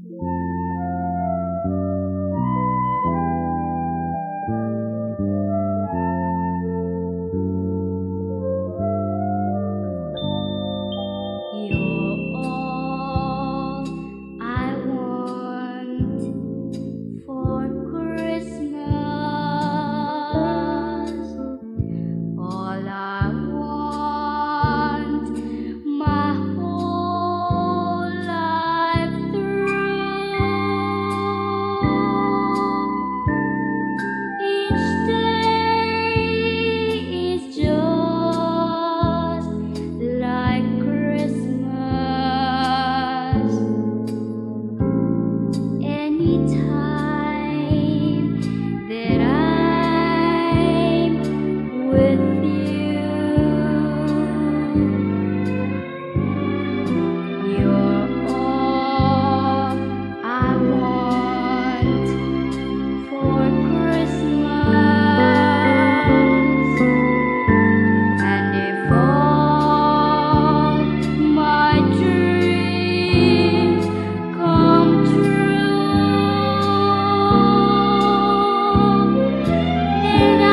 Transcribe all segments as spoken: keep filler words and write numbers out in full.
You're all I want for Christmas. All I want my whole life through. Each day is just like Christmas. Anytime that I'm with you, you're all I want for Christmas. And if all my dreams come true, then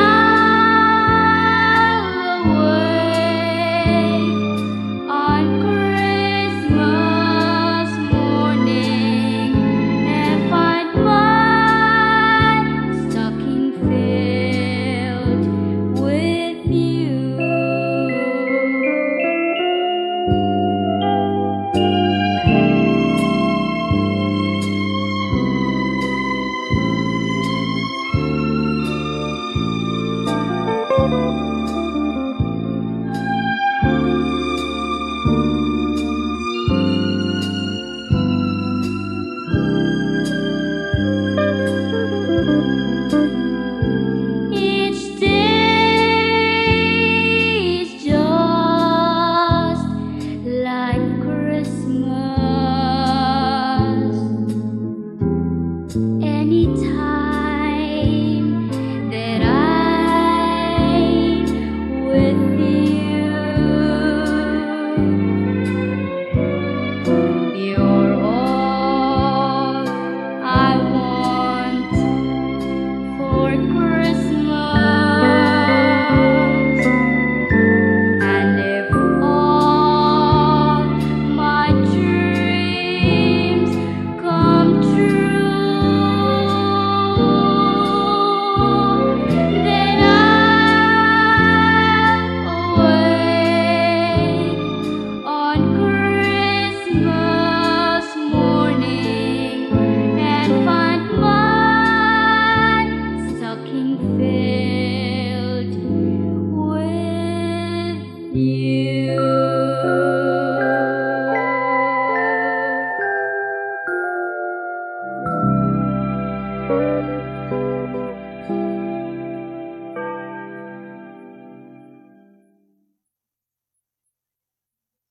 I'll awake on Christmas morning and find my stocking filled with you. Each day is just like Christmas. Anytime that I'm with you, you're all I want for Christmas. And if all my dreams come true, then I'll awake on Christmas